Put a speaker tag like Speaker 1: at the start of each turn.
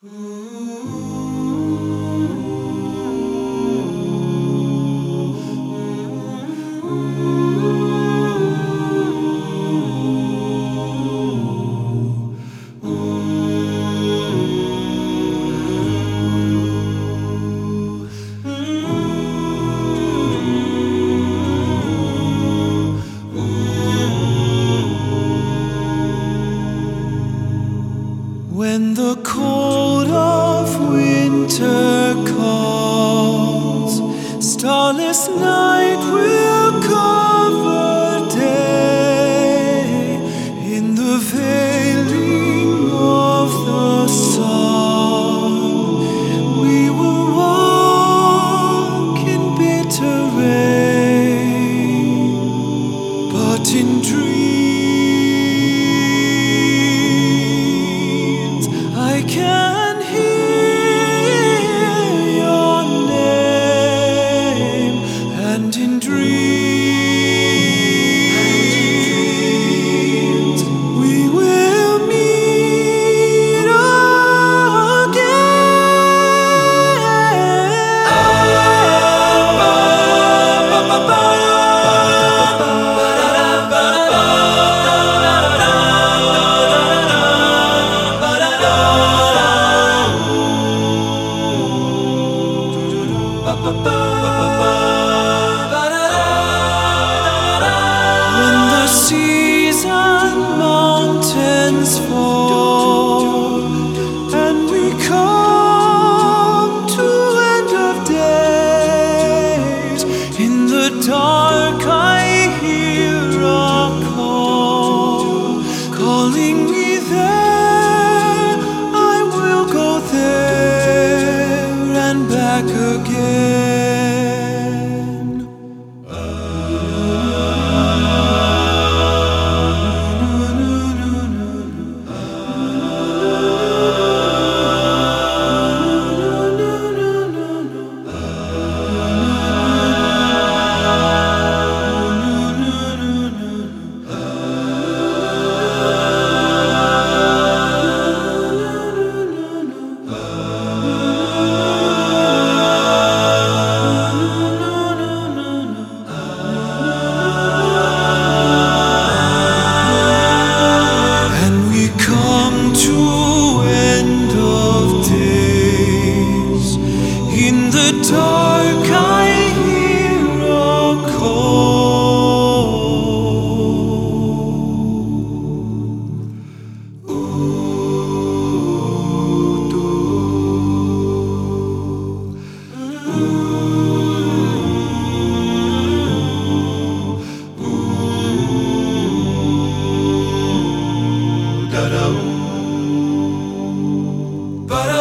Speaker 1: When the cold of winter calls, starless night will cover day. In the veiling of the sun, we will walk in bitter rain, but in dreams I can hear your name, and in dreams we will meet when the seas and mountains fall, and we come to end of days. In the dark I hear a call, calling me there. I will go there and back again. In the dark I hear a call.